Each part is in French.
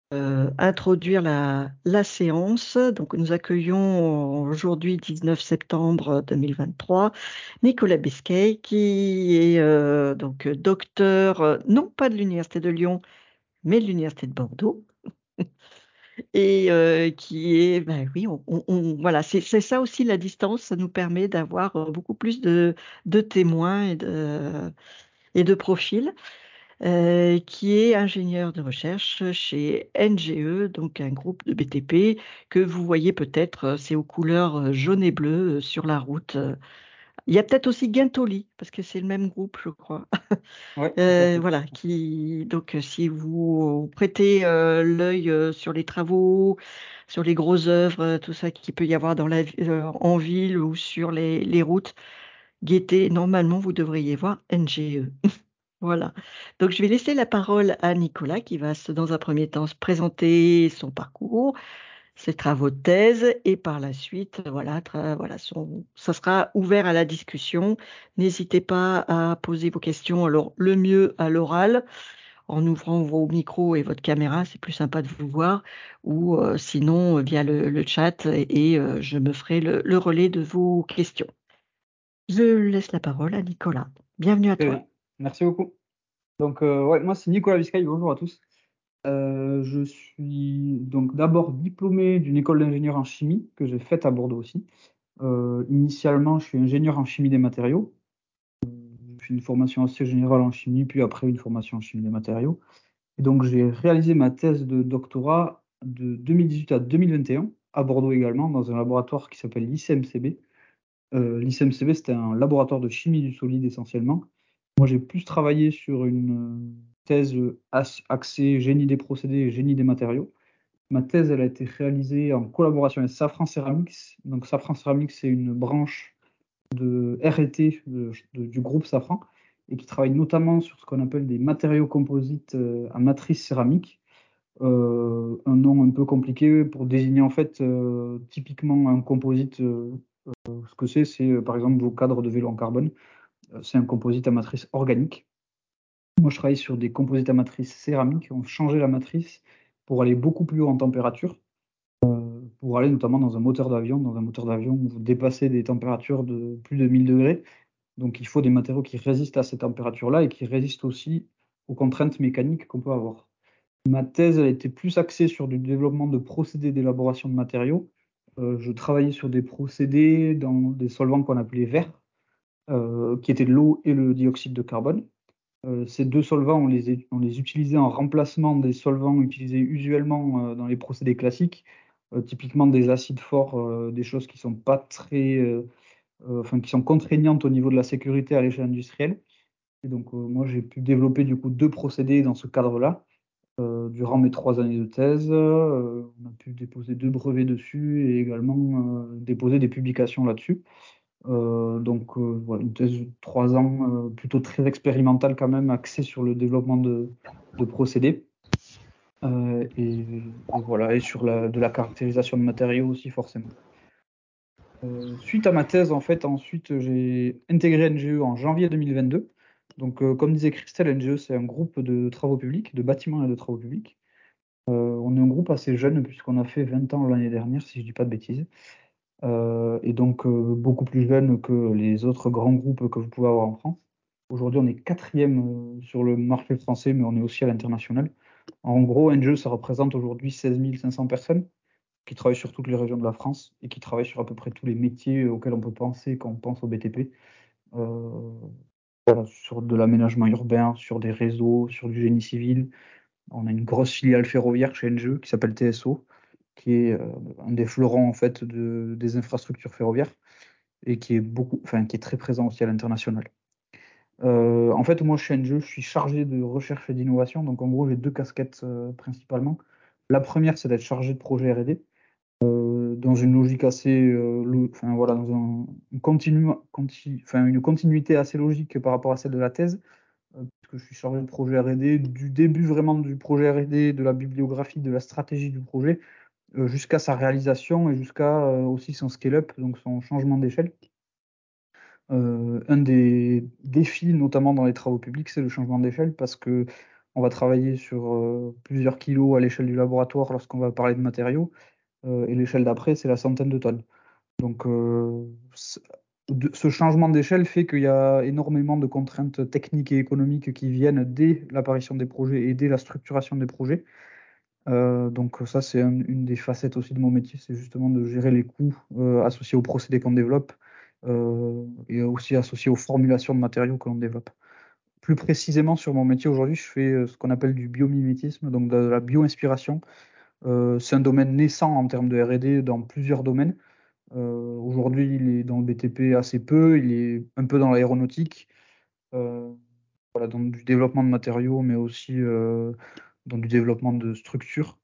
introduire la séance. Donc, nous accueillons aujourd'hui, 19 septembre 2023, Nicolas Besquet, qui est donc docteur, non pas de l'Université de Lyon, mais de l'Université de Bordeaux. Et qui est, ben oui, voilà, c'est ça aussi la distance, ça nous permet d'avoir beaucoup plus de témoins et de profils. Qui est ingénieur de recherche chez NGE, donc un groupe de BTP que vous voyez peut-être, c'est aux couleurs jaune et bleu sur la route. Il y a peut-être aussi Guintoli, parce que c'est le même groupe, je crois. Ouais, tout à fait. Voilà, donc si vous prêtez l'œil sur les travaux, sur les grosses œuvres, tout ça qu'il peut y avoir en ville ou sur les routes, guettez, normalement vous devriez voir NGE. Voilà. Donc, je vais laisser la parole à Nicolas qui va, dans un premier temps, se présenter son parcours, ses travaux de thèse et par la suite, voilà, voilà, ça sera ouvert à la discussion. N'hésitez pas à poser vos questions, alors le mieux à l'oral, en ouvrant vos micros et votre caméra, c'est plus sympa de vous voir, ou sinon via le chat et je me ferai le relais de vos questions. Je laisse la parole à Nicolas. Bienvenue à Très toi. bien. Merci beaucoup. Donc, ouais, moi, c'est Nicolas Biscay. Bonjour à tous. Je suis donc d'abord diplômé d'une école d'ingénieur en chimie que j'ai faite à Bordeaux aussi. Initialement, je suis ingénieur en chimie des matériaux. J'ai fait une formation assez générale en chimie, puis après une formation en chimie des matériaux. Et donc, j'ai réalisé ma thèse de doctorat de 2018 à 2021 à Bordeaux également, dans un laboratoire qui s'appelle l'ICMCB. L'ICMCB, c'était un laboratoire de chimie du solide essentiellement. Moi, j'ai plus travaillé sur une thèse axée génie des procédés et génie des matériaux. Ma thèse, elle a été réalisée en collaboration avec Safran Ceramics. Donc, Safran Ceramics, c'est une branche de R&T du groupe Safran et qui travaille notamment sur ce qu'on appelle des matériaux composites à matrice céramique. Un nom un peu compliqué pour désigner en fait typiquement un composite. Ce que c'est par exemple vos cadres de vélo en carbone. C'est un composite à matrice organique. Moi, je travaille sur des composites à matrice céramique. On changeait la matrice pour aller beaucoup plus haut en température, pour aller notamment dans un moteur d'avion. Dans un moteur d'avion, vous dépassez des températures de plus de 1000 degrés. Donc, il faut des matériaux qui résistent à ces températures-là et qui résistent aussi aux contraintes mécaniques qu'on peut avoir. Ma thèse a été plus axée sur du développement de procédés d'élaboration de matériaux. Je travaillais sur des procédés dans des solvants qu'on appelait verts, qui étaient l'eau et le dioxyde de carbone. Ces deux solvants, on les utilisait en remplacement des solvants utilisés usuellement dans les procédés classiques, typiquement des acides forts, des choses qui sont pas très, enfin, qui sont contraignantes au niveau de la sécurité à l'échelle industrielle. Et donc, moi, j'ai pu développer du coup deux procédés dans ce cadre-là. Durant mes 3 années de thèse, on a pu déposer deux brevets dessus et également déposer des publications là-dessus. Voilà, une thèse de 3 ans, plutôt très expérimentale quand même, axée sur le développement de procédés. Et voilà, et sur de la caractérisation de matériaux aussi, forcément. Suite à ma thèse, en fait, ensuite, j'ai intégré NGE en janvier 2022. Donc, comme disait Christelle, NGE, c'est un groupe de travaux publics, de bâtiments et de travaux publics. On est un groupe assez jeune, puisqu'on a fait 20 ans l'année dernière, si je ne dis pas de bêtises. Et donc beaucoup plus jeune que les autres grands groupes que vous pouvez avoir en France. Aujourd'hui, on est quatrième sur le marché français, mais on est aussi à l'international. En gros, Engie, ça représente aujourd'hui 16 500 personnes qui travaillent sur toutes les régions de la France et qui travaillent sur à peu près tous les métiers auxquels on peut penser quand on pense au BTP. Euh, voilà, sur de l'aménagement urbain, sur des réseaux, sur du génie civil. On a une grosse filiale ferroviaire chez Engie qui s'appelle TSO, qui est un des fleurons en fait des infrastructures ferroviaires et qui est enfin, qui est très présent aussi à l'international. En fait, moi, chez NGE, je suis chargé de recherche et d'innovation. Donc, en gros, j'ai deux casquettes principalement. La première, c'est d'être chargé de projet R&D dans une logique assez, enfin voilà, dans enfin, une continuité assez logique par rapport à celle de la thèse, puisque je suis chargé de projet R&D du début vraiment du projet R&D, de la bibliographie, de la stratégie du projet, jusqu'à sa réalisation et jusqu'à aussi son scale-up, donc son changement d'échelle. Un des défis, notamment dans les travaux publics, c'est le changement d'échelle parce que on va travailler sur plusieurs kilos à l'échelle du laboratoire lorsqu'on va parler de matériaux, et l'échelle d'après, c'est la centaine de tonnes. Donc, ce changement d'échelle fait qu'il y a énormément de contraintes techniques et économiques qui viennent dès l'apparition des projets et dès la structuration des projets. Donc ça, c'est une des facettes aussi de mon métier, c'est justement de gérer les coûts associés aux procédés qu'on développe et aussi associés aux formulations de matériaux que l'on développe. Plus précisément sur mon métier aujourd'hui, je fais ce qu'on appelle du biomimétisme, donc de la bio-inspiration. C'est un domaine naissant en termes de R&D dans plusieurs domaines. Aujourd'hui, il est dans le BTP assez peu, il est un peu dans l'aéronautique, euh, voilà, dans du développement de matériaux, mais aussi dans du développement de structures.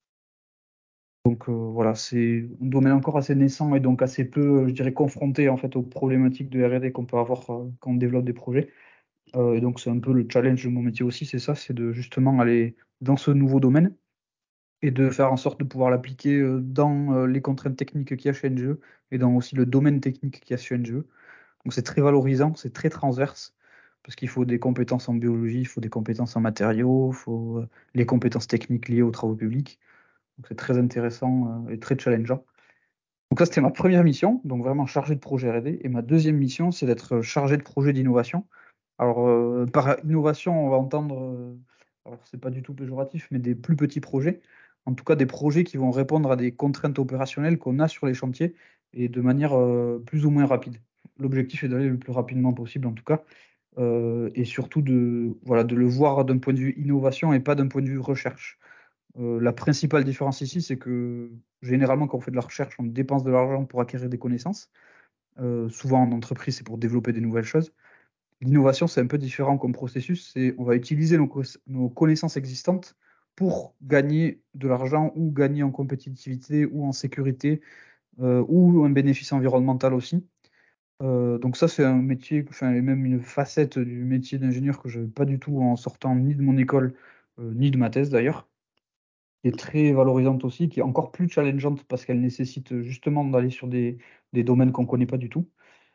Donc voilà, c'est un domaine encore assez naissant et donc assez peu, je dirais, confronté en fait aux problématiques de R&D qu'on peut avoir quand on développe des projets. Et donc c'est un peu le challenge de mon métier aussi, c'est ça, c'est de justement aller dans ce nouveau domaine et de faire en sorte de pouvoir l'appliquer dans les contraintes techniques qu'il y a chez NGE et dans aussi le domaine technique qu'il y a chez NGE. Donc c'est très valorisant, c'est très transverse parce qu'il faut des compétences en biologie, il faut des compétences en matériaux, il faut les compétences techniques liées aux travaux publics. Donc c'est très intéressant et très challengeant. Donc ça, c'était ma première mission, donc vraiment chargé de projet R&D. Et ma deuxième mission, c'est d'être chargé de projet d'innovation. Alors, par innovation, on va entendre, alors c'est pas du tout péjoratif, mais des plus petits projets. En tout cas, des projets qui vont répondre à des contraintes opérationnelles qu'on a sur les chantiers et de manière plus ou moins rapide. L'objectif est d'aller le plus rapidement possible, en tout cas, et surtout voilà, de le voir d'un point de vue innovation et pas d'un point de vue recherche. La principale différence ici, c'est que généralement, quand on fait de la recherche, on dépense de l'argent pour acquérir des connaissances. Souvent en entreprise, c'est pour développer des nouvelles choses. L'innovation, c'est un peu différent comme processus. C'est on va utiliser nos connaissances existantes pour gagner de l'argent ou gagner en compétitivité ou en sécurité ou un bénéfice environnemental aussi. Donc ça, c'est un métier, enfin, et même une facette du métier d'ingénieur que je n'avais pas du tout en sortant ni de mon école, ni de ma thèse d'ailleurs, qui est très valorisante aussi, qui est encore plus challengeante parce qu'elle nécessite justement d'aller sur des domaines qu'on ne connaît pas du tout,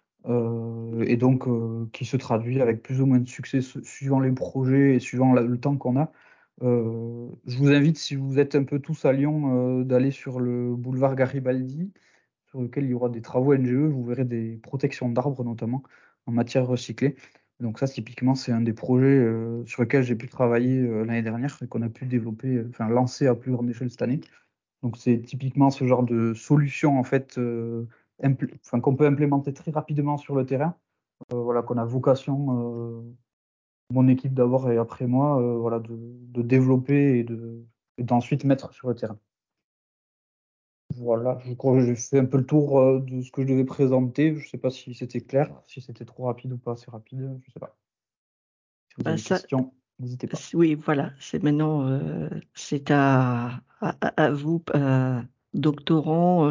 et donc qui se traduit avec plus ou moins de succès suivant les projets et suivant le temps qu'on a. Je vous invite, si vous êtes un peu tous à Lyon, d'aller sur le boulevard Garibaldi, sur lequel il y aura des travaux NGE, vous verrez des protections d'arbres notamment en matière recyclée. Donc ça, typiquement, c'est un des projets sur lesquels j'ai pu travailler l'année dernière et qu'on a pu développer, enfin lancer à plus grande échelle cette année. Donc c'est typiquement ce genre de solution en fait enfin, qu'on peut implémenter très rapidement sur le terrain. Voilà, qu'on a vocation, mon équipe d'abord et après moi, voilà, de développer et d'ensuite mettre sur le terrain. Voilà, je crois que j'ai fait un peu le tour de ce que je devais présenter. Je ne sais pas si c'était clair, si c'était trop rapide ou pas assez rapide, je ne sais pas. Si vous avez Bah, des ça, questions, n'hésitez pas. oui, voilà, c'est maintenant, c'est à vous, doctorants,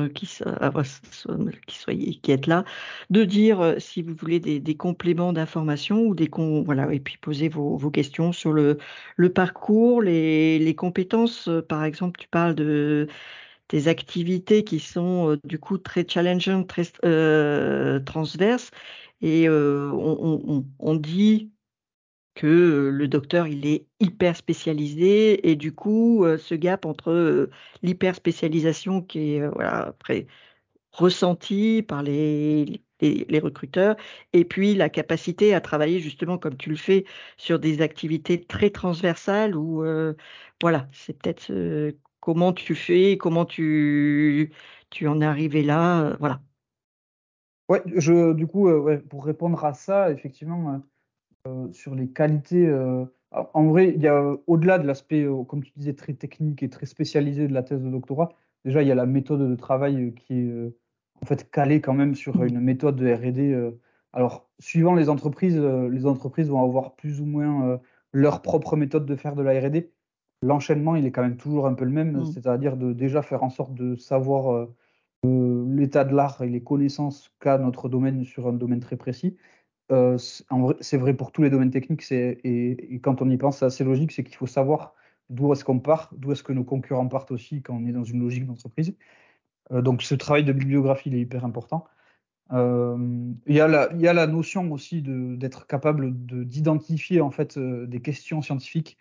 qui êtes là, de dire si vous voulez des compléments d'information ou voilà, et puis poser vos questions sur le parcours, les compétences. Par exemple, tu parles des activités qui sont du coup très challengeantes, très transverses, et on dit que le docteur, il est hyper spécialisé et du coup, ce gap entre l'hyper spécialisation qui est voilà, après ressentie par les recruteurs et puis la capacité à travailler justement comme tu le fais sur des activités très transversales où voilà, c'est peut-être comment tu fais, comment tu en es arrivé là, voilà. Ouais, du coup, ouais, pour répondre à ça, effectivement, sur les qualités, en vrai, il y a au-delà de l'aspect, comme tu disais, très technique et très spécialisé de la thèse de doctorat, déjà, il y a la méthode de travail qui est en fait calée quand même sur Mm. une méthode de R&D. Alors, suivant les entreprises vont avoir plus ou moins leur propre méthode de faire de la R&D. L'enchaînement, il est quand même toujours un peu le même, Mm. c'est-à-dire de déjà faire en sorte de savoir l'état de l'art et les connaissances qu'a notre domaine sur un domaine très précis. En vrai, c'est vrai pour tous les domaines techniques, et quand on y pense, c'est assez logique, c'est qu'il faut savoir d'où est-ce qu'on part, d'où est-ce que nos concurrents partent aussi quand on est dans une logique d'entreprise. Donc ce travail de bibliographie, il est hyper important. Il y a la notion aussi d'être capable d'identifier en fait des questions scientifiques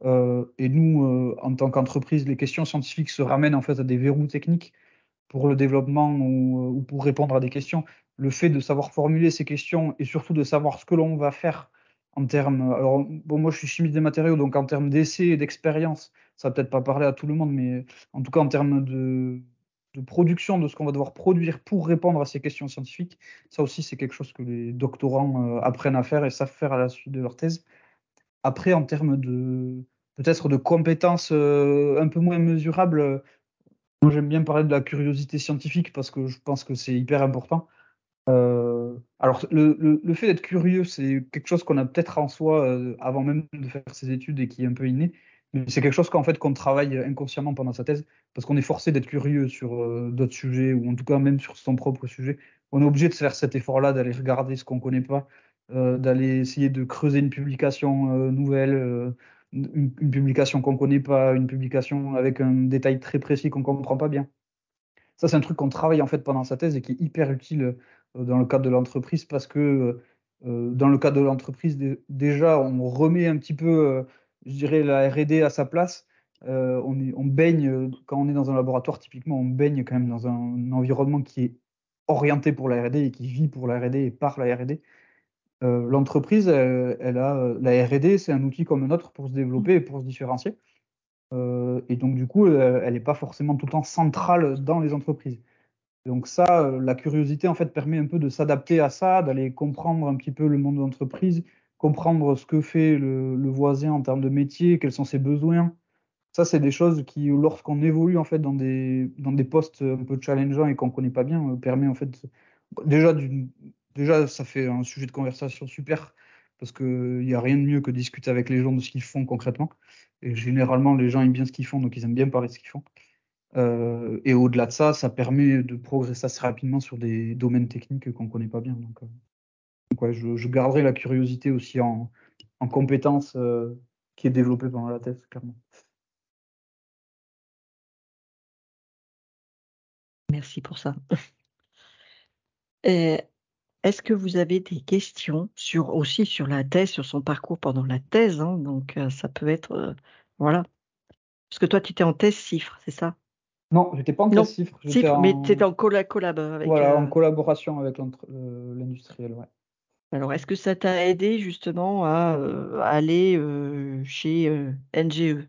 Et nous, en tant qu'entreprise, les questions scientifiques se ramènent en fait à des verrous techniques pour le développement ou pour répondre à des questions. Le fait de savoir formuler ces questions et surtout de savoir ce que l'on va faire en termes. Alors, bon, moi, je suis chimiste des matériaux, donc en termes d'essai et d'expérience, ça va peut-être pas parler à tout le monde, mais en tout cas, en termes de production, de ce qu'on va devoir produire pour répondre à ces questions scientifiques, ça aussi, c'est quelque chose que les doctorants apprennent à faire et savent faire à la suite de leur thèse. Après, en termes de peut-être de compétences un peu moins mesurables, moi, j'aime bien parler de la curiosité scientifique parce que je pense que c'est hyper important. Alors, le fait d'être curieux, c'est quelque chose qu'on a peut-être en soi avant même de faire ses études et qui est un peu inné. Mais c'est quelque chose qu'en fait qu'on travaille inconsciemment pendant sa thèse parce qu'on est forcé d'être curieux sur d'autres sujets ou en tout cas même sur son propre sujet. On est obligé de faire cet effort-là, d'aller regarder ce qu'on ne connaît pas, d'aller essayer de creuser une publication nouvelle, une publication qu'on ne connaît pas, une publication avec un détail très précis qu'on ne comprend pas bien. Ça, c'est un truc qu'on travaille en fait pendant sa thèse et qui est hyper utile dans le cadre de l'entreprise parce que dans le cadre de l'entreprise, déjà, on remet un petit peu, je dirais, la R&D à sa place. On baigne, quand on est dans un laboratoire, typiquement, on baigne quand même dans un environnement qui est orienté pour la R&D et qui vit pour la R&D et par la R&D. L'entreprise, elle a la R&D, c'est un outil comme un autre pour se développer et pour se différencier. Et donc, du coup, elle n'est pas forcément tout le temps centrale dans les entreprises. Donc ça, la curiosité, en fait, permet un peu de s'adapter à ça, d'aller comprendre un petit peu le monde de l'entreprise, comprendre ce que fait le voisin en termes de métier, quels sont ses besoins. Ça, c'est des choses qui, lorsqu'on évolue en fait dans des postes un peu challengeants et qu'on ne connaît pas bien, permet en fait déjà déjà ça fait un sujet de conversation super parce que il y a rien de mieux que de discuter avec les gens de ce qu'ils font concrètement. Et généralement, les gens aiment bien ce qu'ils font, donc ils aiment bien parler de ce qu'ils font. Et au-delà de ça, ça permet de progresser assez rapidement sur des domaines techniques qu'on ne connaît pas bien. Donc ouais, je garderai la curiosité aussi en compétence qui est développée pendant la thèse, clairement. Merci pour ça. Et est-ce que vous avez des questions aussi sur la thèse, sur son parcours pendant la thèse, hein, donc ça peut être, voilà. Parce que toi, tu étais en thèse CIFRE, c'est ça? Non, j'étais pas en thèse Non, chiffre, j'étais CIFRE, mais tu étais en, en collab avec. voilà, en collaboration avec l'industriel. Ouais. Alors, est-ce que ça t'a aidé justement à aller chez NGE?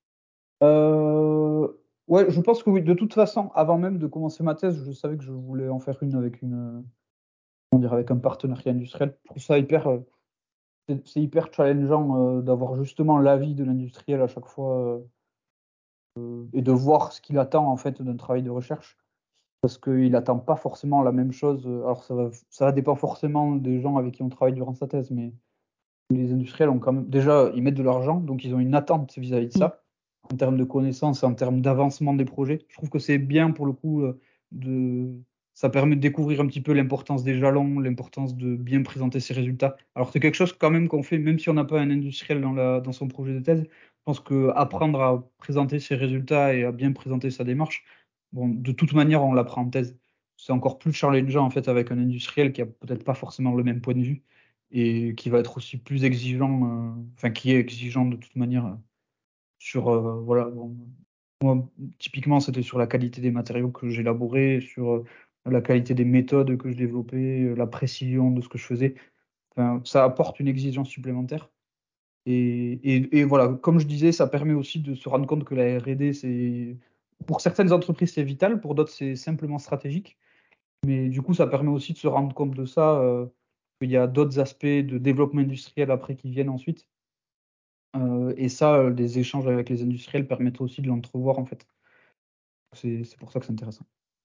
Euh, ouais, je pense que oui. De toute façon, avant même de commencer ma thèse, je savais que je voulais en faire une avec comment dire, avec un partenariat industriel. Je trouve ça hyper, c'est hyper challengeant d'avoir justement l'avis de l'industriel à chaque fois et de voir ce qu'il attend en fait d'un travail de recherche. Parce qu'il n'attend pas forcément la même chose. Alors ça dépend forcément des gens avec qui on travaille durant sa thèse, mais les industriels ont quand même déjà ils mettent de l'argent, donc ils ont une attente vis-à-vis de Mm. ça, en termes de connaissances, en termes d'avancement des projets. Je trouve que c'est bien pour le coup de ça permet de découvrir un petit peu l'importance des jalons, l'importance de bien présenter ses résultats. Alors c'est quelque chose quand même qu'on fait, même si on n'a pas un industriel dans son projet de thèse. Je pense que apprendre à présenter ses résultats et à bien présenter sa démarche, bon, de toute manière, on l'apprend en thèse. C'est encore plus challengeant en fait avec un industriel qui a peut-être pas forcément le même point de vue et qui va être aussi plus exigeant, enfin qui est exigeant de toute manière sur, voilà, bon, moi, typiquement c'était sur la qualité des matériaux que j'élaborais, sur la qualité des méthodes que je développais, la précision de ce que je faisais. Enfin, ça apporte une exigence supplémentaire. Et voilà, comme je disais, ça permet aussi de se rendre compte que la R&D, pour certaines entreprises, c'est vital, pour d'autres, c'est simplement stratégique. Mais du coup, ça permet aussi de se rendre compte de ça, qu'il y a d'autres aspects de développement industriel après qui viennent ensuite. Et ça, les échanges avec les industriels permettent aussi de l'entrevoir, en fait. C'est pour ça que c'est intéressant.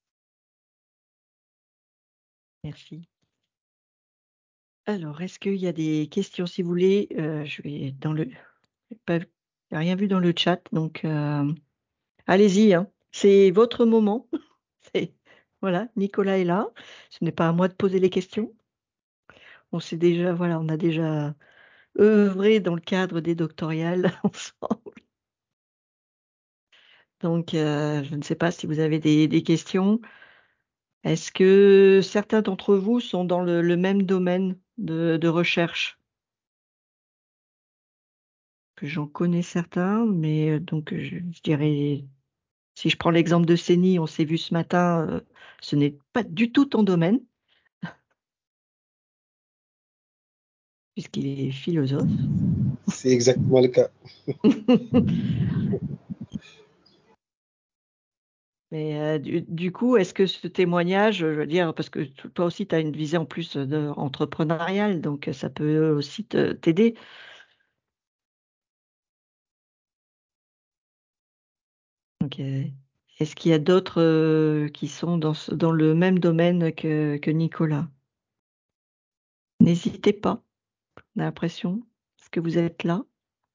Merci. Alors, est-ce qu'il y a des questions, si vous voulez? Je vais dans le. Pas, j'ai rien vu dans le chat, donc allez-y, hein. C'est votre moment. Voilà, Nicolas est là. Ce n'est pas à moi de poser les questions. On sait déjà, voilà, on a déjà œuvré dans le cadre des doctorales ensemble. Donc, je ne sais pas si vous avez des questions. Est-ce que certains d'entre vous sont dans le même domaine de recherche? que j'en connais certains, mais donc je dirais, si je prends l'exemple de Séni, on s'est vu ce matin, ce n'est pas du tout ton domaine, puisqu'il est philosophe. C'est exactement le cas. Mais du coup, est-ce que ce témoignage, je veux dire, parce que toi aussi, tu as une vision plus entrepreneuriale, donc ça peut aussi t'aider. Donc, est-ce qu'il y a d'autres qui sont dans le même domaine que Nicolas? N'hésitez pas, on a l'impression, parce que vous êtes là.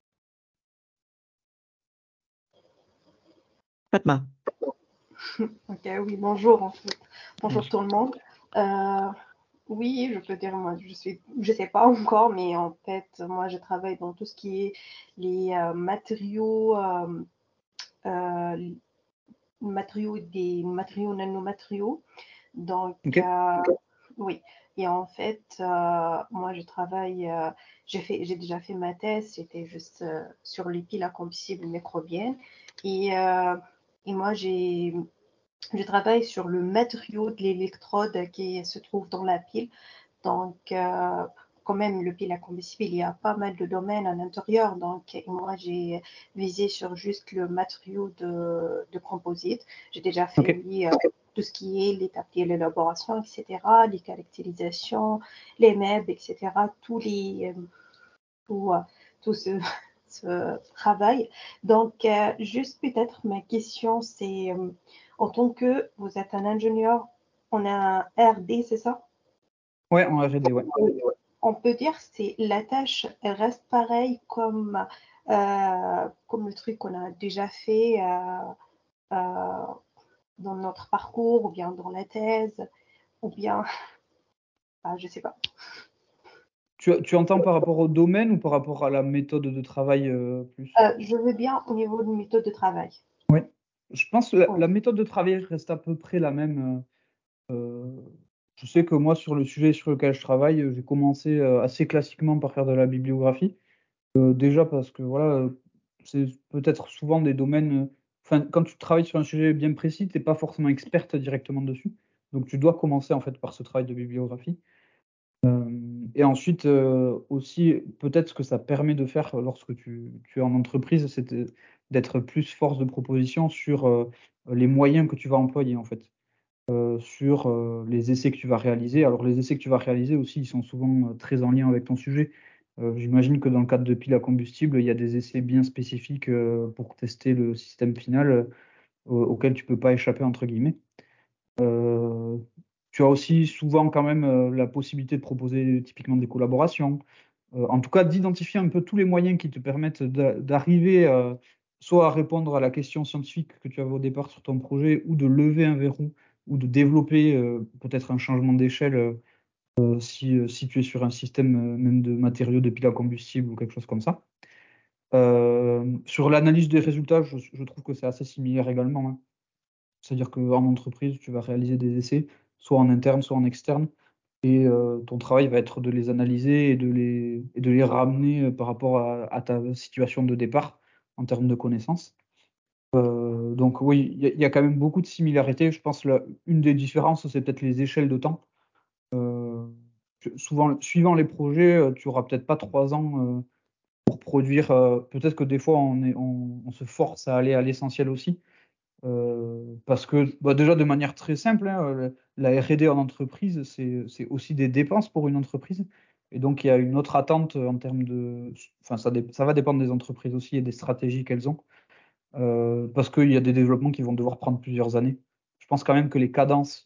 Fatma. Ok, oui, bonjour en fait. Bonjour Bonjour. tout le monde. Euh, oui, je peux dire, moi, je sais pas encore, mais en fait, moi, je travaille dans tout ce qui est les euh, des matériaux nanomatériaux. Donc, Ok. oui. Et en fait, moi, je travaille, j'ai déjà fait ma thèse, j'étais juste sur les piles à combustible microbiennes. Et, euh, et moi, je travaille sur le matériau de l'électrode qui se trouve dans la pile. Donc, quand même, le pile à combustible, il y a pas mal de domaines à l'intérieur. Donc, moi, j'ai visé sur juste le matériau de composite. J'ai déjà fait, Ok. oui, tout ce qui est l'étape de l'élaboration, etc., les caractérisations, les MEB, etc., tout, tout ce travail. Donc, juste peut-être ma question, c'est en tant que vous êtes un ingénieur, on a un RD, c'est ça? Ouais, en R&D, ouais. On peut dire que c'est la tâche, elle reste pareille comme le truc qu'on a déjà fait euh, dans notre parcours, ou bien dans la thèse, ou bien, je sais pas. Tu entends par rapport au domaine ou par rapport à la méthode de travail plus? Je veux bien au niveau de méthode de travail. Ouais. Je pense que Oui. la méthode de travail reste à peu près la même. Je sais que moi, sur le sujet sur lequel je travaille, j'ai commencé assez classiquement par faire de la bibliographie. Déjà parce que voilà, c'est peut-être souvent des domaines. Enfin, quand tu travailles sur un sujet bien précis, tu n'es pas forcément experte directement dessus. Donc tu dois commencer en fait par ce travail de bibliographie. Et ensuite, aussi, peut-être ce que ça permet de faire lorsque tu es en entreprise, c'est d'être plus force de proposition sur les moyens que tu vas employer, en fait, sur les essais que tu vas réaliser. Alors, les essais que tu vas réaliser aussi, ils sont souvent très en lien avec ton sujet. J'imagine que dans le cadre de piles à combustible, il y a des essais bien spécifiques pour tester le système final auquel tu peux pas échapper, entre guillemets. Euh, Tu as aussi souvent quand même la possibilité de proposer typiquement des collaborations. En tout cas, d'identifier un peu tous les moyens qui te permettent d'arriver soit à répondre à la question scientifique que tu avais au départ sur ton projet, ou de lever un verrou, ou de développer peut-être un changement d'échelle si tu es sur un système même de matériaux de pile à combustible ou quelque chose comme ça. Sur l'analyse des résultats, je trouve que c'est assez similaire également, hein. C'est-à-dire qu'en entreprise, tu vas réaliser des essais, soit en interne, soit en externe, et ton travail va être de les analyser et de les ramener par rapport à ta situation de départ en termes de connaissances. Donc oui, il y a quand même beaucoup de similarités. Je pense que une des différences, c'est peut-être les échelles de temps. Euh, Souvent, suivant les projets, tu auras peut-être pas 3 ans pour produire. Peut-être que des fois, on se force à aller à l'essentiel aussi. Parce que bah, déjà de manière très simple, hein, la R&D en entreprise, c'est aussi des dépenses pour une entreprise. Et donc il y a une autre attente en termes de... Enfin, ça va dépendre des entreprises aussi et des stratégies qu'elles ont. Parce qu'il y a des développements qui vont devoir prendre plusieurs années. Je pense quand même que les cadences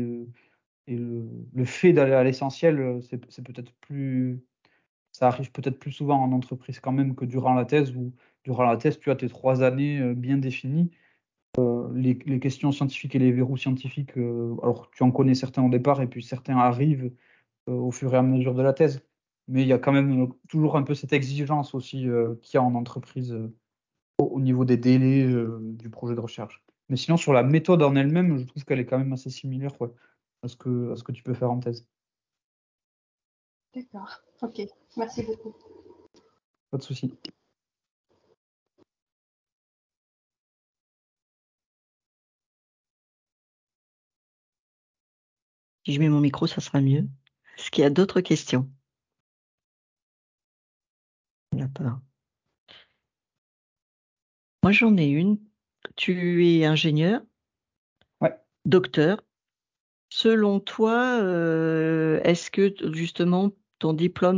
et le fait d'aller à l'essentiel, c'est peut-être plus... Ça arrive peut-être plus souvent en entreprise quand même que durant la thèse, où durant la thèse, tu as tes 3 années bien définies. Les questions scientifiques et les verrous scientifiques, alors tu en connais certains au départ et puis certains arrivent au fur et à mesure de la thèse. Mais il y a quand même toujours un peu cette exigence aussi qu'il y a en entreprise au niveau des délais du projet de recherche. Mais sinon, sur la méthode en elle-même, je trouve qu'elle est quand même assez similaire, ouais, à ce que tu peux faire en thèse. D'accord. Ok. Merci beaucoup. Pas de souci. Si je mets mon micro, ça sera mieux. Est-ce qu'il y a d'autres questions? Il n'y en a pas. Moi, j'en ai une. Tu es ingénieur, Ouais. docteur. Selon toi, est-ce que justement ton diplôme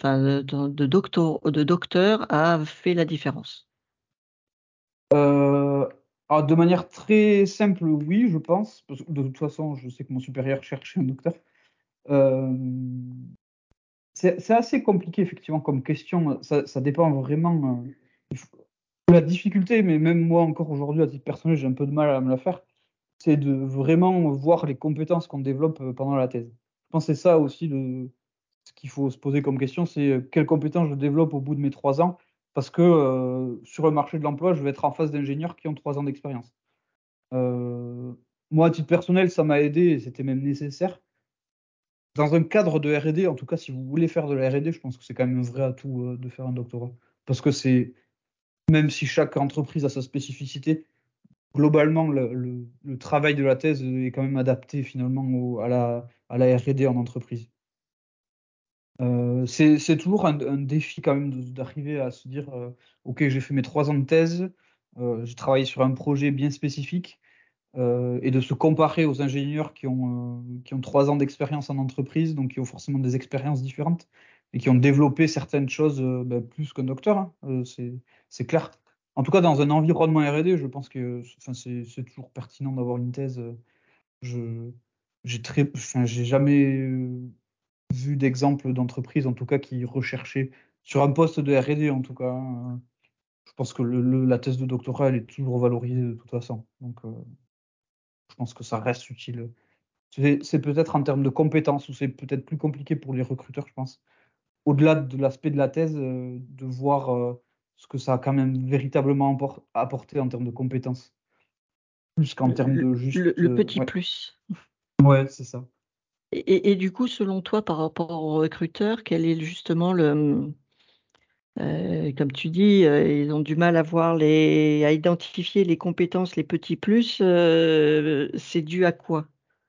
de docteur a fait la différence? Alors, de manière très simple, oui, je pense. Parce que de toute façon, je sais que mon supérieur cherchait un docteur. Euh, c'est assez compliqué, effectivement, comme question. Ça dépend vraiment de la difficulté, mais même moi, encore aujourd'hui, à titre personnel, j'ai un peu de mal à me la faire. C'est de vraiment voir les compétences qu'on développe pendant la thèse. Je pense que c'est ça aussi ce qu'il faut se poser comme question, c'est quelles compétences je développe au bout de mes 3 ans, parce que sur le marché de l'emploi, je vais être en face d'ingénieurs qui ont 3 ans d'expérience. Euh, Moi, à titre personnel, ça m'a aidé et c'était même nécessaire. Dans un cadre de R&D, en tout cas, si vous voulez faire de la R&D, je pense que c'est quand même un vrai atout de faire un doctorat. Parce que même si chaque entreprise a sa spécificité, globalement, le travail de la thèse est quand même adapté finalement à la R&D en entreprise. C'est toujours un défi quand même d'arriver à se dire, OK, j'ai fait mes 3 ans de thèse, j'ai travaillé sur un projet bien spécifique, et de se comparer aux ingénieurs qui ont 3 ans d'expérience en entreprise, donc qui ont forcément des expériences différentes et qui ont développé certaines choses plus qu'un docteur, hein, c'est clair. En tout cas, dans un environnement R&D, je pense que enfin, c'est toujours pertinent d'avoir une thèse. Je, j'ai jamais vu d'exemple d'entreprise, en tout cas, qui recherchait sur un poste de R&D, en tout cas, hein. Je pense que la thèse de doctorat, elle est toujours valorisée de toute façon. Donc, je pense que ça reste utile. C'est peut-être en termes de compétences où c'est peut-être plus compliqué pour les recruteurs, je pense. Au-delà de l'aspect de la thèse, de voir ce que ça a quand même véritablement apporté en termes de compétences, plus qu'en termes de juste. Le petit Ouais, plus. ouais, c'est ça. Et du coup, selon toi, par rapport aux recruteurs, quel est justement comme tu dis, ils ont du mal à identifier les compétences, les petits plus, c'est dû à quoi?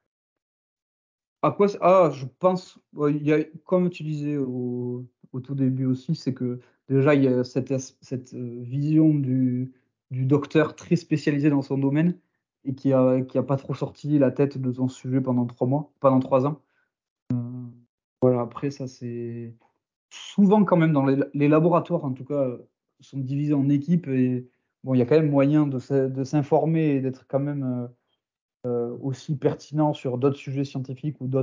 À quoi Ah, je pense, ouais, comme tu disais au tout début aussi, c'est que déjà, il y a cette vision du docteur très spécialisé dans son domaine et qui a pas trop sorti la tête de son sujet pendant 3 mois, pendant 3 ans. Voilà, après, ça, c'est souvent quand même dans les laboratoires, en tout cas, sont divisés en équipes et bon, il y a quand même moyen de s'informer et d'être quand même aussi pertinent sur d'autres sujets scientifiques ou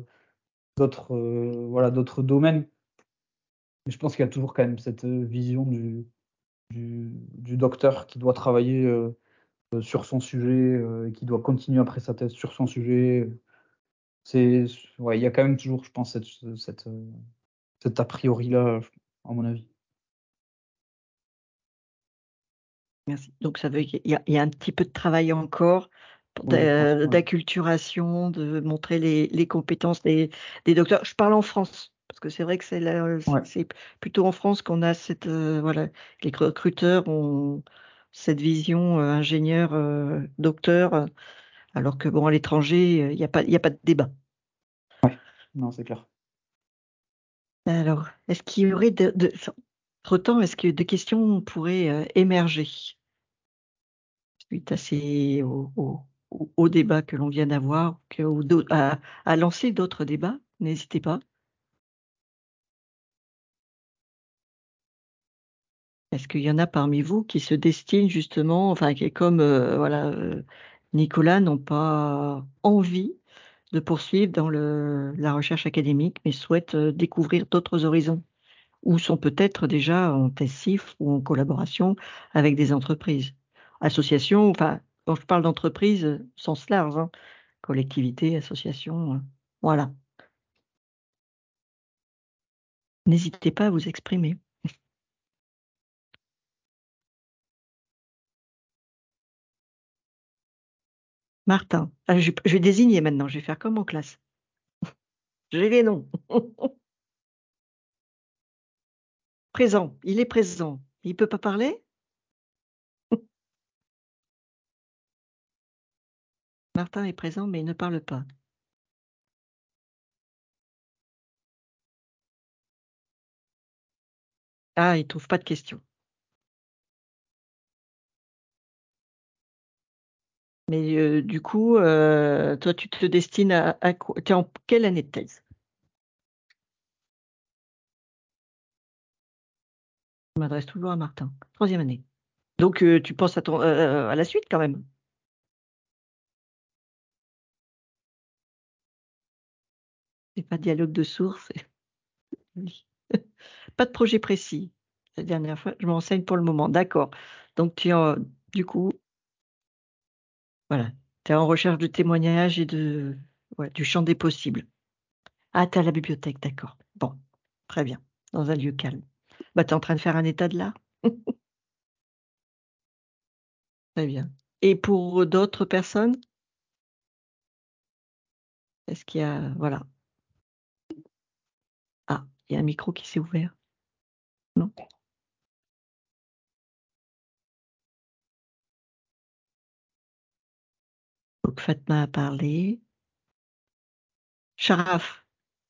d'autres domaines. Mais je pense qu'il y a toujours quand même cette vision du docteur qui doit travailler sur son sujet et qui doit continuer après sa thèse sur son sujet. C'est, ouais, il y a quand même toujours, je pense, cet a priori-là, à mon avis. Merci. Donc ça veut dire qu'il y a un petit peu de travail encore Oui, je pense. Ouais. d'acculturation, de montrer les compétences des docteurs. Je parle en France, parce que c'est vrai que Ouais. c'est plutôt en France qu'on a voilà, les recruteurs ont cette vision ingénieur, docteur, alors que bon, à l'étranger, il y a pas de débat. Non, c'est clair. Alors, est-ce qu'il y aurait entre-temps, est-ce que des questions pourraient émerger suite au débat que l'on vient d'avoir, à lancer d'autres débats? N'hésitez pas. Est-ce qu'il y en a parmi vous qui se destinent justement, enfin, qui, comme voilà, Nicolas, n'ont pas envie de poursuivre dans la recherche académique, mais souhaitent découvrir d'autres horizons, ou sont peut-être déjà en TESIF ou en collaboration avec des entreprises, associations, enfin, quand je parle d'entreprise, au sens large, hein, collectivité, association, voilà. N'hésitez pas à vous exprimer. Martin, ah, je vais désigner maintenant, je vais faire comme en classe. J'ai les noms. Présent, il est présent. Il peut pas parler? Martin est présent, mais il ne parle pas. Ah, ils ne trouvent pas de questions. Mais du coup, toi, tu te destines à quoi? Tu es en quelle année de thèse? Je m'adresse toujours à Martin. 3e année. Donc, tu penses à la suite quand même? C'est pas dialogue de sourds, c'est joli. Pas de projet précis. La dernière fois, je me renseigne pour le moment. D'accord. Donc, du coup, voilà, tu es en recherche de témoignages et du champ des possibles. Ah, tu es à la bibliothèque, d'accord. Bon, très bien. Dans un lieu calme. Bah, tu es en train de faire un état de l'art? Très bien. Et pour d'autres personnes? Est-ce qu'il y a, voilà. Ah, il y a un micro qui s'est ouvert. Non? Donc Fatma a parlé. Sharaf.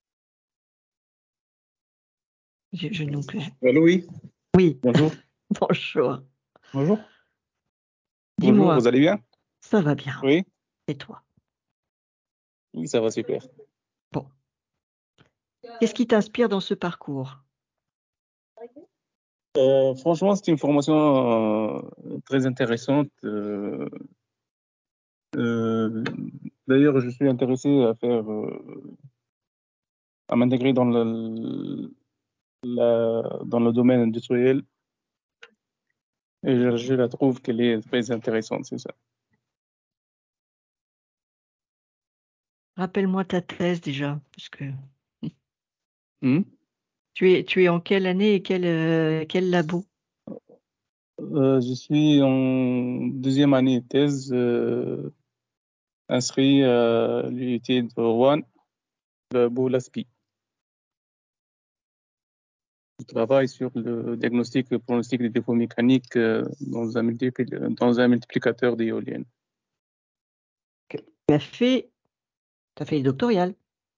Donc, Allô, oui, oui, bonjour. bonjour. Bonjour. Bonjour, Dis-moi, vous allez bien? ça va bien. Oui, Et toi? oui, ça va super. Bon. Qu'est-ce qui t'inspire dans ce parcours? Franchement, c'est une formation très intéressante. D'ailleurs, je suis intéressé à m'intégrer dans le domaine industriel et je la trouve qu'elle est très intéressante, c'est ça. Rappelle-moi ta thèse déjà, parce que Hmm. tu es en quelle année et quel labo? Je suis en 2e année de thèse, inscrit à l'UIT de Rouen, le Bolaspi. Je travaille sur le diagnostic et pronostic des défauts mécaniques dans un multiplicateur d'éoliennes. Tu as fait les doctorales.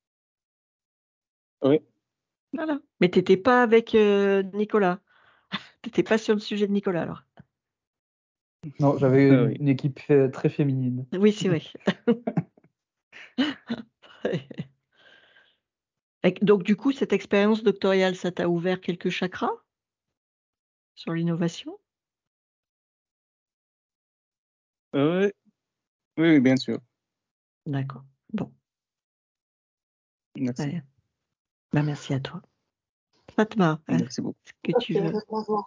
Oui, Voilà. Mais tu n'étais pas avec Nicolas. Tu n'étais pas sur le sujet de Nicolas alors. Non, j'avais oui. une équipe très féminine. Oui, c'est vrai. Donc du coup, cette expérience doctorale, ça t'a ouvert quelques chakras sur l'innovation? Oui, oui, bien sûr. D'accord. Bon, très Merci. bien. Ben, merci à toi. Fatma, Merci beaucoup. est-ce que tu veux? Bonjour.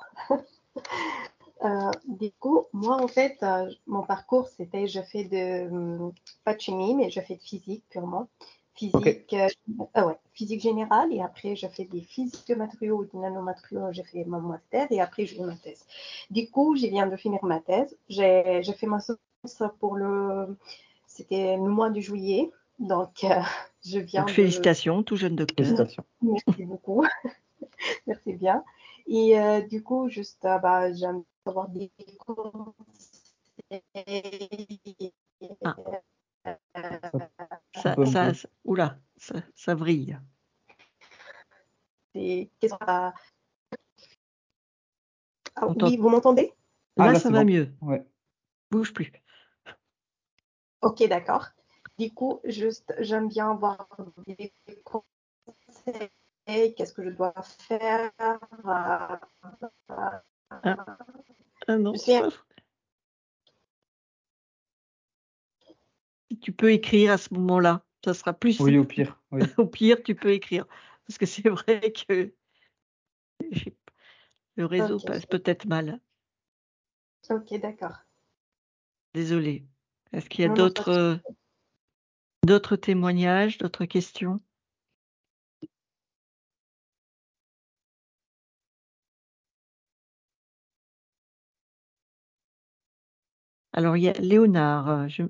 Du coup, moi, en fait, mon parcours, c'était, je fais pas de chimie, mais je fais de physique purement. Physique, ouais, physique générale, et après, je fais des physiques de matériaux et de nanomatériaux, j'ai fait mon master, et après, j'ai eu ma thèse. Du coup, je viens de finir ma thèse. J'ai fait ma soutenance c'était le mois de juillet, donc je viens Donc de... félicitations, tout jeune docteur. Félicitations. Merci beaucoup. Merci bien. Et du coup, juste, j'aime avoir des conseils. Ah. Ça peut un peu. Oula, ça vrille. Qu'est-ce qu'on a- Ah, On oui, t'entend- vous m'entendez? Ah, Là, là, ça c'est va bon. mieux. Ouais. Bouge plus. Ok, d'accord. Du coup, juste, j'aime bien avoir des conseils. Qu'est-ce que je dois faire? Ah, ah non, Je c'est suis pas vrai. Si tu peux écrire à ce moment-là, ça sera plus Oui, au pire. Oui. au pire, tu peux écrire. Parce que c'est vrai que le réseau Ok, passe peut-être mal. ok, d'accord. Désolée. Est-ce qu'il y a Non, non, pas de d'autres témoignages, d'autres questions? Alors, il y a Léonard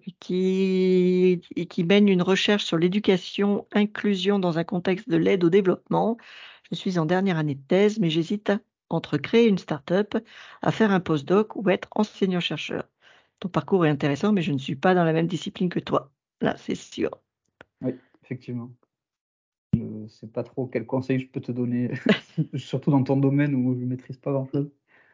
qui mène une recherche sur l'éducation, inclusion dans un contexte de l'aide au développement. Je suis en dernière année de thèse, mais j'hésite entre créer une start-up, à faire un postdoc ou être enseignant-chercheur. Ton parcours est intéressant, mais je ne suis pas dans la même discipline que toi. Là, c'est sûr. Oui, effectivement. sais pas trop quel conseil je peux te donner, surtout dans ton domaine où je maîtrise pas grand-chose.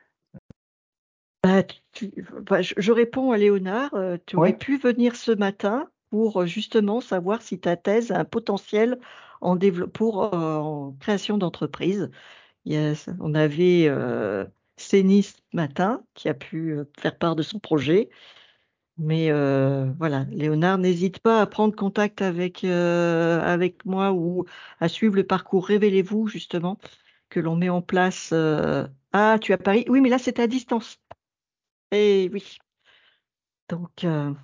Bah, je réponds à Léonard, tu aurais Ouais, pu venir ce matin pour justement savoir si ta thèse a un potentiel en création d'entreprise. On avait Cénis ce matin qui a pu faire part de son projet. Mais voilà, Léonard, n'hésite pas à prendre contact avec moi ou à suivre le parcours Révélez-vous, justement, que l'on met en place. Ah, tu es à Paris? Oui, mais là, c'est à distance. Eh oui. Donc,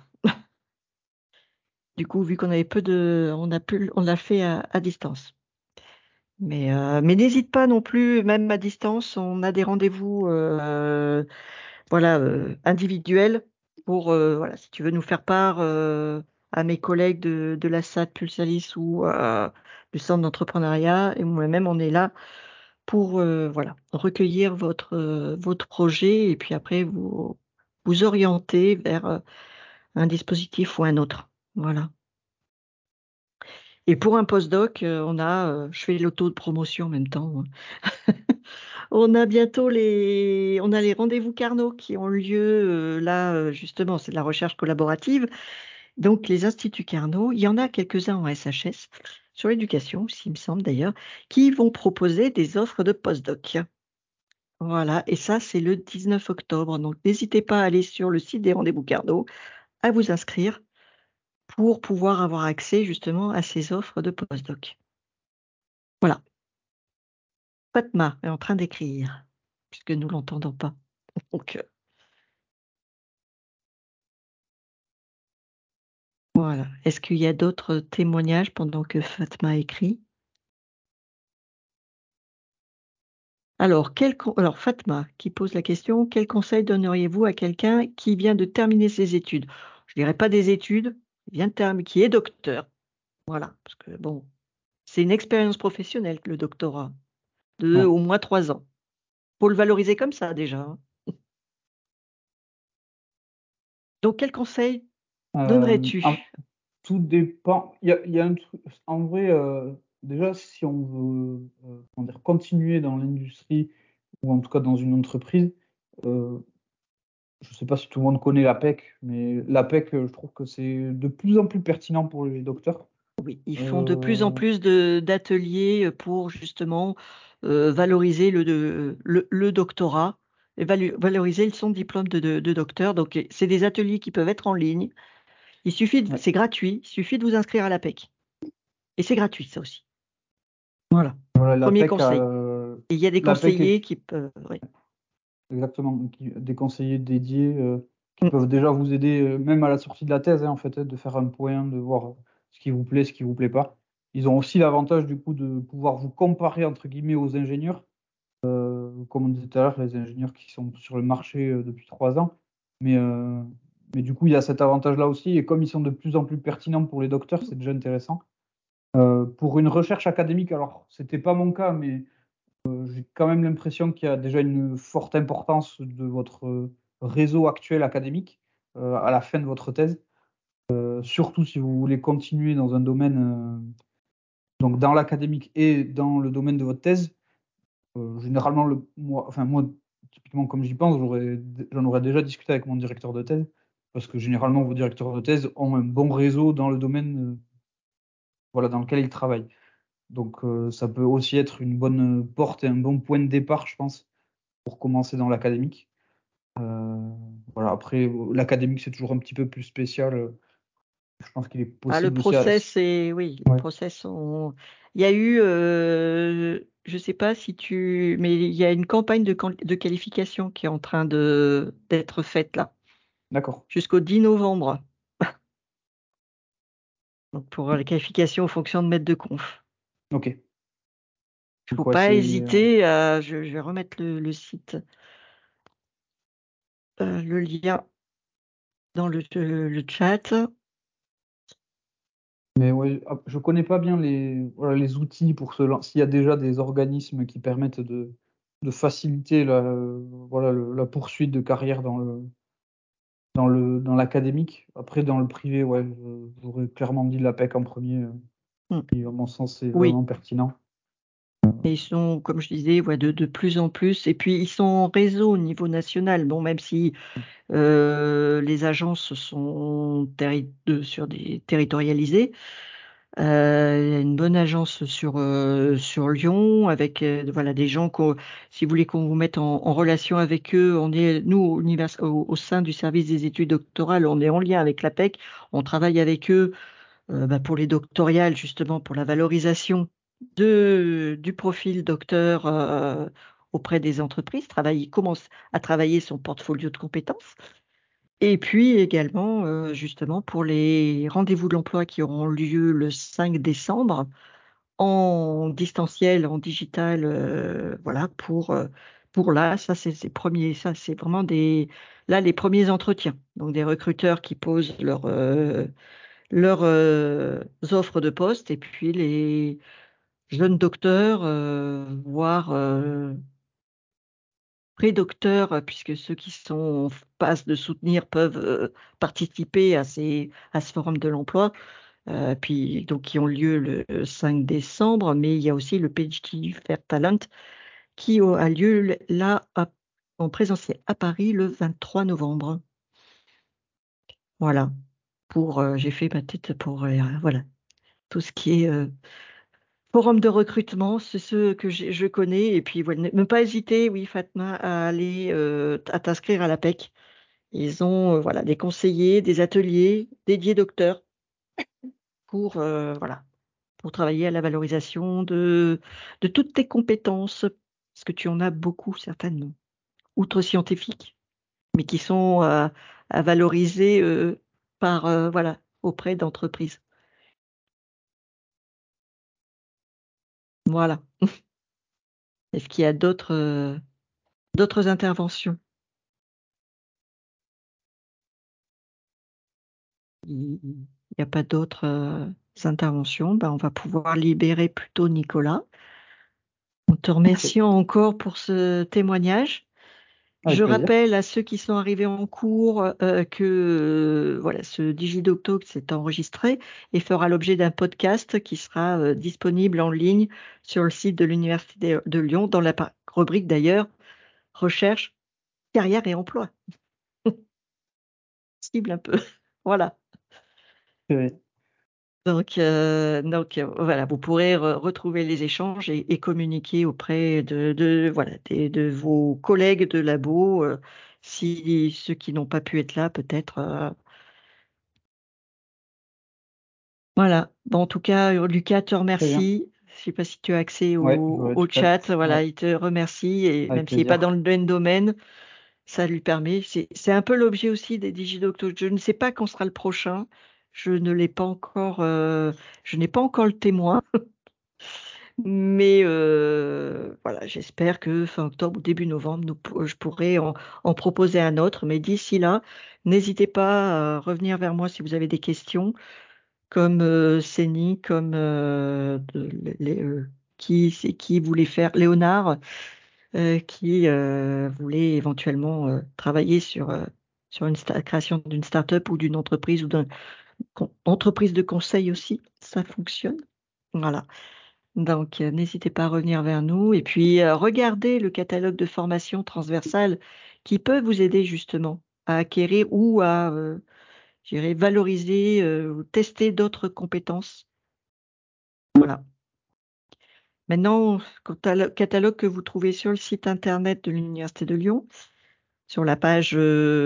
du coup, vu qu'on avait on l'a fait à distance. Mais n'hésite pas non plus, même à distance, on a des rendez-vous voilà, individuels pour, voilà, si tu veux nous faire part à mes collègues de la SAD Pulsalis ou du centre d'entrepreneuriat, et moi-même, on est là pour voilà, recueillir votre projet et puis après vous orienter vers un dispositif ou un autre. Voilà. Et pour un postdoc, je fais l'auto de promotion en même temps, hein. On a les rendez-vous Carnot qui ont lieu là, justement, c'est de la recherche collaborative. Donc, les instituts Carnot, il y en a quelques-uns en SHS, sur l'éducation aussi, il me semble d'ailleurs, qui vont proposer des offres de postdoc. Voilà, et ça, c'est le 19 octobre. Donc, n'hésitez pas à aller sur le site des rendez-vous Carnot, à vous inscrire pour pouvoir avoir accès justement à ces offres de postdoc. Voilà. Fatma est en train d'écrire, puisque nous l'entendons pas. Donc, voilà. Est-ce qu'il y a d'autres témoignages pendant que Fatma écrit? Alors, Fatma qui pose la question, quel conseil donneriez-vous à quelqu'un qui vient de terminer ses études? Je dirais pas des études, qui est docteur. Voilà, parce que bon, c'est une expérience professionnelle, le doctorat, de ouais. au moins 3 ans. Faut le valoriser comme ça déjà, hein. Donc quel conseil Euh, en- donnerais-tu? Tout dépend. Il y a un truc. En vrai, déjà, si on veut comment dire, continuer dans l'industrie ou en tout cas dans une entreprise, euh, je ne sais pas si tout le monde connaît l'APEC, mais l'APEC, je trouve que c'est de plus en plus pertinent pour les docteurs. Oui, ils font de plus en Euh, plus d'ateliers pour justement valoriser le doctorat et valoriser son diplôme de docteur. Donc, c'est des ateliers qui peuvent être en ligne. ouais. C'est gratuit, il suffit de vous inscrire à l'APEC. Et c'est gratuit, ça aussi. Voilà. Voilà, Premier conseil. Et il y a des l'APEC conseillers qui peuvent. Oui. exactement, des conseillers dédiés qui Mm. peuvent déjà vous aider, même à la sortie de la thèse, hein, en fait, de faire un point, de voir ce qui vous plaît, ce qui vous plaît pas. Ils ont aussi l'avantage du coup de pouvoir vous comparer entre guillemets aux ingénieurs. Comme on disait tout à l'heure, les ingénieurs qui sont sur le marché depuis 3 ans. Mais, euh, mais du coup, il y a cet avantage-là aussi. Et comme ils sont de plus en plus pertinents pour les docteurs, c'est déjà intéressant. Pour une recherche académique, alors, c'était pas mon cas, mais j'ai quand même l'impression qu'il y a déjà une forte importance de votre réseau actuel académique à la fin de votre thèse. Surtout si vous voulez continuer dans un domaine, donc dans l'académique et dans le domaine de votre thèse. Généralement, moi, typiquement, comme j'y pense, j'en aurais déjà discuté avec mon directeur de thèse, parce que généralement, vos directeurs de thèse ont un bon réseau dans le domaine voilà, dans lequel ils travaillent. Donc, ça peut aussi être une bonne porte et un bon point de départ, je pense, pour commencer dans l'académique. Euh, voilà, après, l'académique, c'est toujours un petit peu plus spécial. Je pense qu'il est Ah, le possible aussi. process, oui, les Ouais, process il y a eu, je sais pas si mais il y a une campagne de qualification qui est en train d'être faite là, d'accord. jusqu'au 10 novembre. Donc pour la qualification en fonction de maître de conf. Ok. Il faut Donc, ouais, pas c'est. hésiter je vais remettre le site, le lien dans le chat. Mais ouais, je connais pas bien voilà, les outils pour s'il y a déjà des organismes qui permettent de faciliter voilà, la poursuite de carrière dans l'académique. Après, dans le privé, ouais, j'aurais clairement dit l'APEC en premier. qui, à mon sens, est Oui. vraiment pertinent. Et ils sont, comme je disais, de plus en plus. Et puis, ils sont en réseau au niveau national. Bon, même si les agences sont territorialisées, il y a une bonne agence sur Lyon avec voilà, des gens, si vous voulez qu'on vous mette en relation avec eux, nous, au sein du service des études doctorales, on est en lien avec l'APEC. On travaille avec eux pour les doctorales, justement, pour la valorisation du profil docteur auprès des entreprises, commence à travailler son portfolio de compétences. Et puis également, justement, pour les rendez-vous de l'emploi qui auront lieu le 5 décembre, en distanciel, en digital, voilà, pour là, ça c'est vraiment les premiers entretiens. Donc des recruteurs qui posent leurs offres de poste, et puis les jeunes docteurs, voire pré-docteurs, puisque ceux qui sont en passe de soutenir peuvent participer à ce forum de l'emploi, puis donc qui ont lieu le 5 décembre, mais il y a aussi le PhD Fair Talent qui a lieu là en présentiel à Paris le 23 novembre. Voilà, j'ai fait ma tête pour voilà, tout ce qui est forum de recrutement, c'est ceux que je connais. Et puis, voilà, ne pas hésiter, oui, Fatma, à t'inscrire à l'APEC. Ils ont voilà, des conseillers, des ateliers dédiés docteurs voilà, pour travailler à la valorisation de toutes tes compétences, parce que tu en as beaucoup, certainement, outre scientifiques, mais qui sont à valoriser voilà, auprès d'entreprises. Voilà. Est-ce qu'il y a d'autres interventions? Il n'y a pas d'autres interventions. Ben, on va pouvoir libérer plutôt Nicolas. En te remerciant encore pour ce témoignage. Avec Je plaisir. rappelle à ceux qui sont arrivés en cours que voilà, ce DigiDocTalk s'est enregistré et fera l'objet d'un podcast qui sera disponible en ligne sur le site de l'Université de Lyon, dans la rubrique d'ailleurs recherche, carrière et emploi. Cible un peu. Voilà. Oui. Donc, voilà, vous pourrez retrouver les échanges et communiquer auprès voilà, de vos collègues de labo, si ceux qui n'ont pas pu être là, peut-être. Voilà. Bon, en tout cas, Lucas te Très bien. remercie. Je ne sais pas si tu as accès Ouais, je vais au être prêt. chat. Voilà, Ouais, il te remercie. Et avec même s'il n'est pas dans plaisir. le même domaine, ça lui permet. C'est un peu l'objet aussi des DigiDocto. Je ne sais pas quand sera le prochain. Je ne l'ai pas encore. Je n'ai pas encore le témoin. Mais voilà, j'espère que fin octobre ou début novembre, je pourrai en proposer un autre. Mais d'ici là, n'hésitez pas à revenir vers moi si vous avez des questions, comme Séni, comme qui voulait faire Léonard, qui voulait éventuellement travailler sur la création d'une start-up ou d'une entreprise ou d'une entreprise de conseil aussi. Ça fonctionne. Voilà. Donc, n'hésitez pas à revenir vers nous et puis regardez le catalogue de formations transversales qui peut vous aider justement à acquérir ou à je dirais, valoriser ou tester d'autres compétences. Voilà. Maintenant, quant à le catalogue que vous trouvez sur le site internet de l'Université de Lyon, sur la page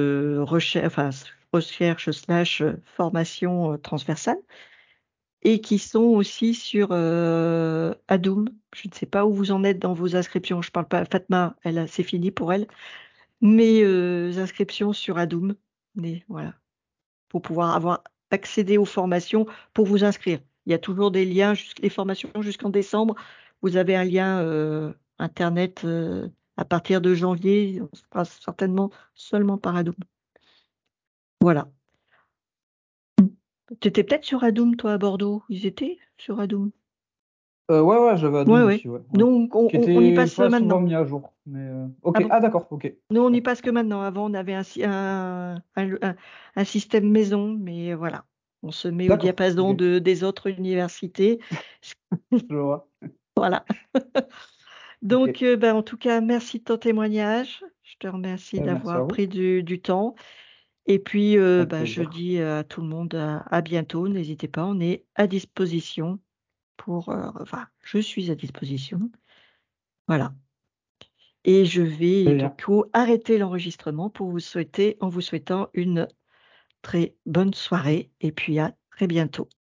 recherche / formation transversale, et qui sont aussi sur Adoom. Je ne sais pas où vous en êtes dans vos inscriptions. Je parle pas Fatma, c'est fini pour elle. Mes inscriptions sur Adoom, mais voilà, pour pouvoir avoir accédé aux formations pour vous inscrire. Il y a toujours des liens, les formations jusqu'en décembre. Vous avez un lien internet à partir de janvier. On se passe certainement seulement par Adoom. Voilà. Tu étais peut-être sur Adoom, toi, à Bordeaux. Ils étaient sur Adoom. Ouais, j'avais Ouais, Adoom ouais. aussi, ouais. Donc, Qui on y était passe pas souvent maintenant. mis à jour. Mais ok, Avant. ah d'accord, ok. Nous, on y passe que maintenant. Avant, on avait un système maison, mais voilà. On se met au D'accord, diapason ok. des autres universités. Je vois. Voilà. Donc, Ok. ben, en tout cas, merci de ton témoignage. Je te remercie Merci à d'avoir vous. pris du temps. Et puis, Avec ben, je plaisir. dis à tout le monde à bientôt. N'hésitez pas, on est à disposition enfin, je suis à disposition. Voilà. Et je vais Très bien. donc arrêter l'enregistrement en vous souhaitant une très bonne soirée et puis à très bientôt.